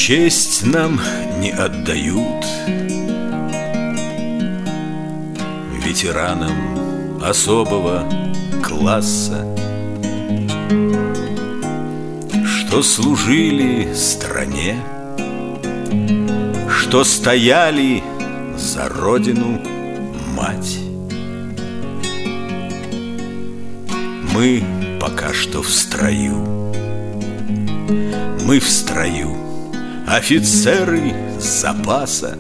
Честь нам не отдают, ветеранам особого класса, что служили стране, что стояли за родину мать. Мы пока что в строю, мы в строю, офицеры запаса.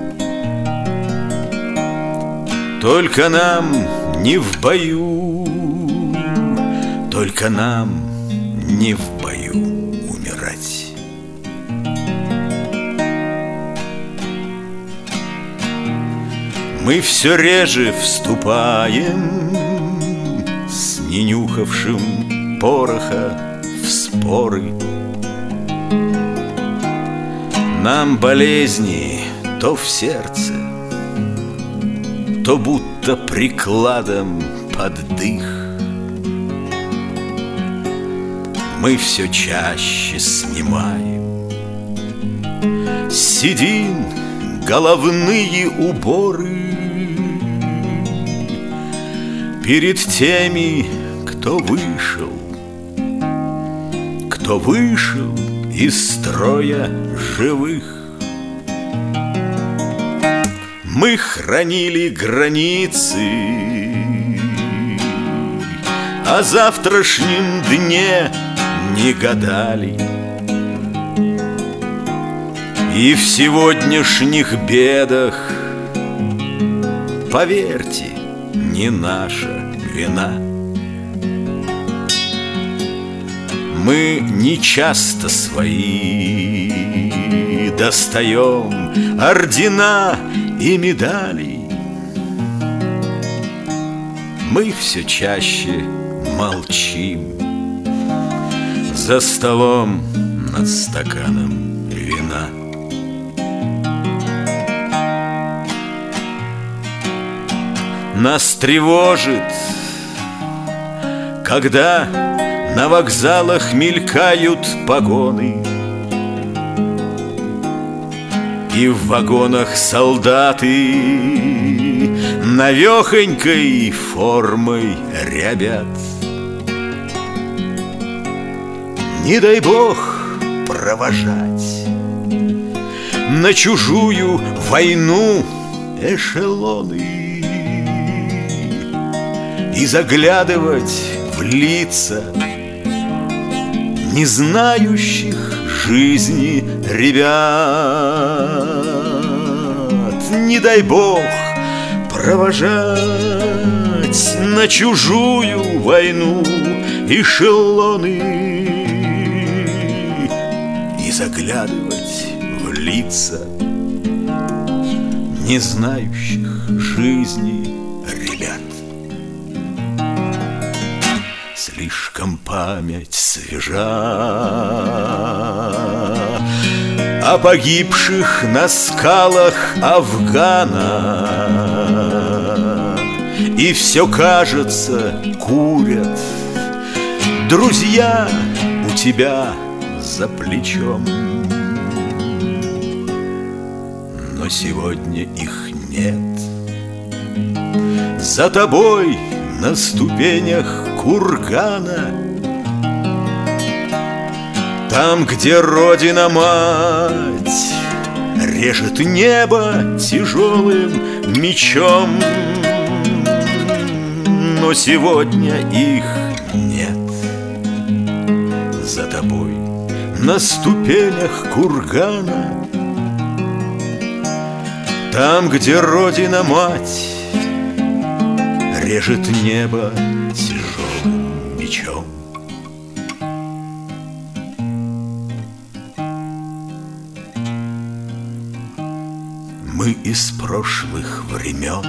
Только нам не в бою, только нам не в бою умирать. Мы все реже вступаем с ненюхавшим пороха в споры. Нам болезни то в сердце, то будто прикладом под дых. Мы все чаще снимаем с седин головные уборы перед теми, кто вышел из строя живых. Мы хранили границы, о завтрашнем дне не гадали. И в сегодняшних бедах, поверьте, не наша вина. Мы не часто свои достаем ордена и медали. Мы все чаще молчим за столом над стаканом вина. Нас тревожит, когда на вокзалах мелькают погоны, и в вагонах солдаты навехонькой формой рябят. Не дай бог провожать на чужую войну эшелоны и заглядывать в лица не знающих жизни ребят. Не дай бог провожать на чужую войну эшелоны и заглядывать в лица не знающих жизни ребят. Слишком память свежа о погибших на скалах Афгана, и все, кажется, курят друзья у тебя за плечом. Но сегодня их нет. За тобой на ступенях кургана, там, где Родина-мать режет небо тяжелым мечом. Но сегодня их нет. За тобой на ступенях кургана, там, где Родина-мать режет небо тяжелым мечом. Мы из прошлых времен,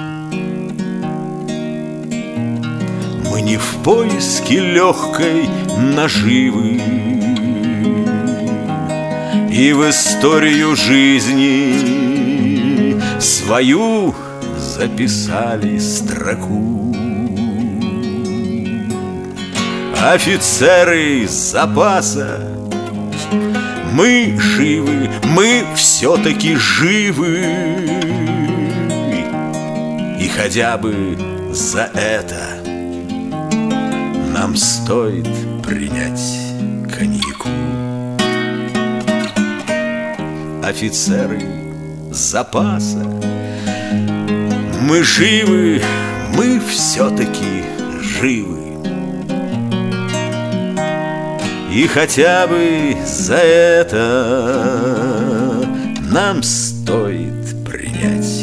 мы не в поиске легкой наживы, и в историю жизни свою записали строку. Офицеры запаса, Мы живы, мы все-таки живы. И хотя бы за это нам стоит принять коньяку. Офицеры запаса, мы живы, мы все-таки живы. И хотя бы за это нам стоит принять